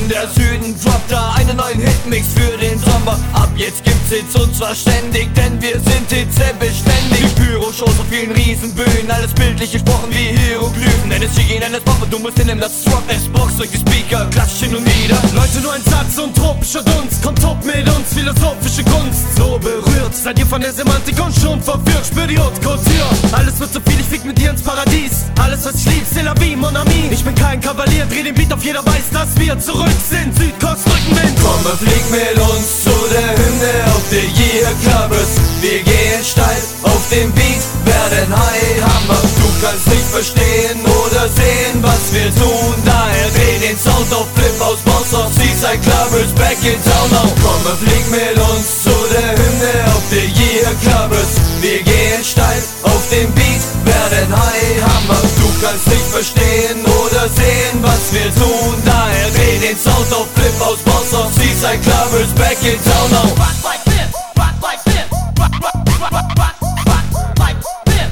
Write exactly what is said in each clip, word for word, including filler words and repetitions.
und der Süden droppt da einen neuen Hitmix für den Sommer. Ab jetzt gibt's Hits und zwar ständig, denn wir sind Hitze beständig. Die Pyro-Shows auf vielen Riesenbühnen, alles bildlich gesprochen wie Hieroglyphen. N S G G, N S Pop und du musst hinnehmen, das ist Rock, es Box durch die Speaker, klatscht hin und wieder. Leute, nur ein Satz und tropischer Dunst, kommt top mit uns, philosophische Kunst. So berührt, seid ihr von der Semantik und schon verwirrt, spür die Haute Couture. Alles wird zu viel, ich flieg mit dir ins Paradies. Alles was ich lieb, c'est la vie, mon ami. Ich bin kein Kavalier, dreh den Beat auf, jeder weiß, dass wir zurück sind. Südkost, Rückenwind. Komme, flieg mit uns zu der Hymne, auf der je Club ist. Wir gehen steil auf den Beat, werden high Hammer. Du kannst nicht verstehen oder sehen, was wir tun. Daher dreh den Sound auf Flip aus, Bounce auf Seaside Club ist back in town now. Komme, flieg mit uns zu der Hymne, auf der je Club ist. Wir gehen steil auf den Beat, werden high Hammer. Du kannst nicht verstehen oder sehen, was wir tun. Daher dreh den Sound auf Flip aus, Bounce auf Seaside Club ist back in town now. Rock like this, rock like this, rock, rock, rock, rock, rock, rock like this.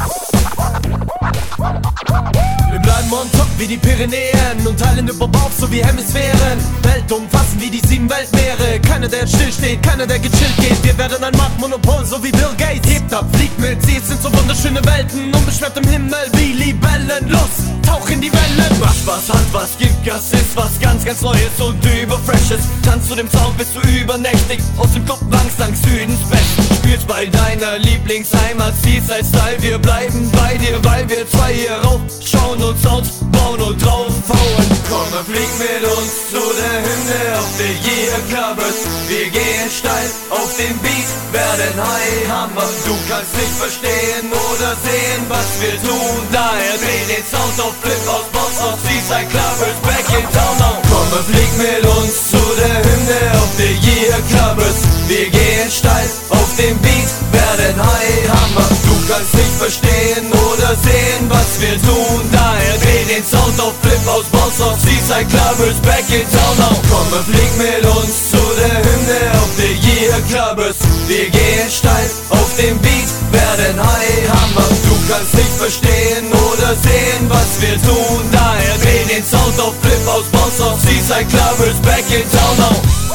Wir bleiben on top wie die Pyrenäen und teilen über Bauch so wie Hemisphären. Weltumfassen wie die sieben Weltmeere. Keiner der still steht, keiner der gechillt geht. Wir werden ein Machtmonopol so wie Bill Gates. Hebt ab, fliegt mit, sie es sind so wunderschöne Welten. Unbeschwert im Himmel wie Libellen. Los, tauch in die Wellen. Mach Spaß, hat was, gibt Gas, ist was ganz, ganz Neues und überfreshes. Tanz zu dem Sound, bist du übernächtig. Aus dem Club Banks lang Südens Besten. Spielst bei deiner Lieblingsheimat, Seaside Style. Wir bleiben bei dir, weil wir zwei hier rauf schauen und Sounds bauen und draufhauen. Komm, flieg mit uns zu der Hymne, auf der jeder Club ist. Wir gehen steil auf den Beat, werden high Hammer. Du kannst nicht verstehen oder sehen, was wir tun. Daher dreh den Sound auf Flip aus, Bounce auf Seaside Club ist back in town now. Komm, flieg mit uns zu der Hymne, auf der jeder Club ist. Wir gehen steil auf den Beat, werden high Hammer. Du kannst nicht verstehen oder sehen, was wir tun. Daher dreh den Sound auf Flip aus, Bounce auf Seaside Club ist back in town now. Komm, flieg mit uns zu der Hymne, auf der jeder Club ist. Wir gehen steil auf den Beat, werden high Hammer. Du kannst nicht verstehen oder sehen, was wir tun. Daher dreh den Sound auf Flip aus, Bounce auf Seaside Club ist back in town now.